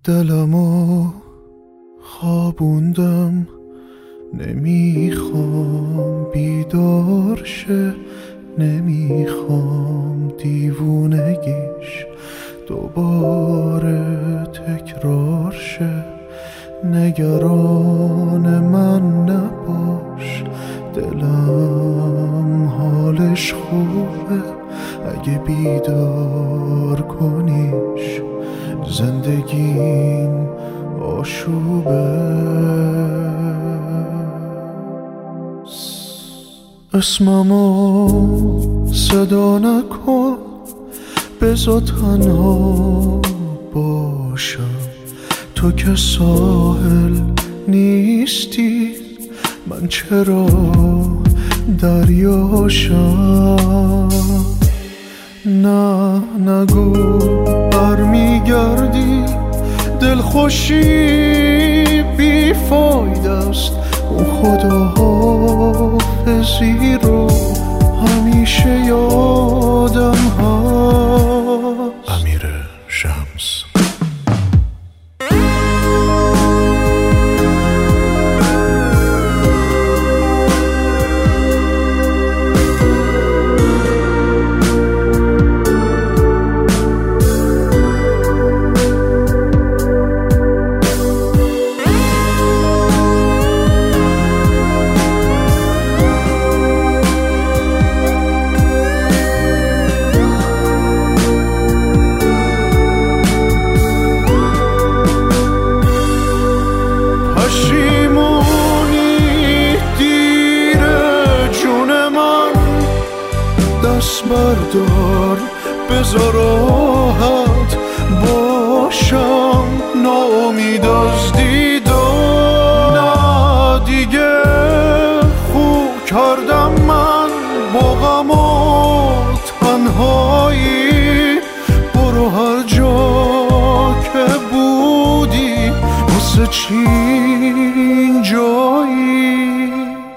دلمو خوابوندم، نمیخوام بیدار شه، نمیخوام دیوونگیش دوباره تکرار شه. نگران من نباش، دلم حالش خوبه، اگه بیدار کنیش زندگیم آشوبه. اسممو صدا نکن، بذار تنها باشم. تو که ساحل نیستی، من چرا دریاشم؟ نه نگو برمیگردی، دلخوشی بیفایده است. اون خداحافظی رو همیشه یادم هست. امیر شمس. دست بردار، بذار راحت باشم، ناامید از دیدار. نه دیگه خوب کردم من با غم و تنهایی. برو هر جا که بودی، واسه چی اینجایی؟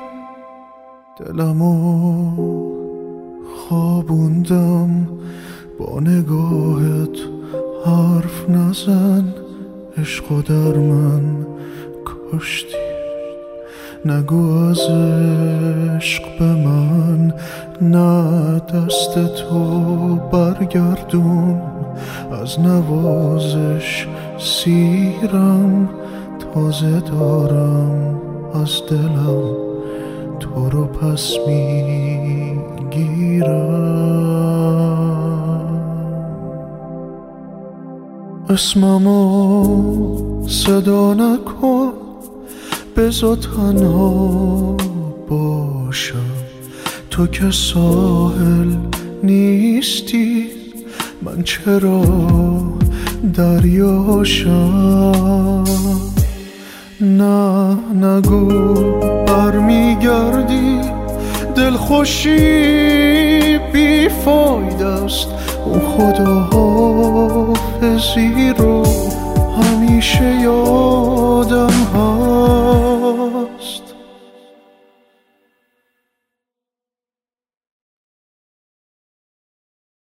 دلمو خوابوندم، با نگاهت حرف نزن. عشقو در من کشتی، نگو از عشق به من. نه دست تو برگردون، از نوازش سیرم. تازه دارم از دلم تو رو پس میگیرم. اسممو صدا نکن، بذار تنها باشم. تو که ساحل نیستی، من چرا دریاشم؟ نه نگو برمیگردی، دلخوشی بیفایده است. اون خداحافظی رو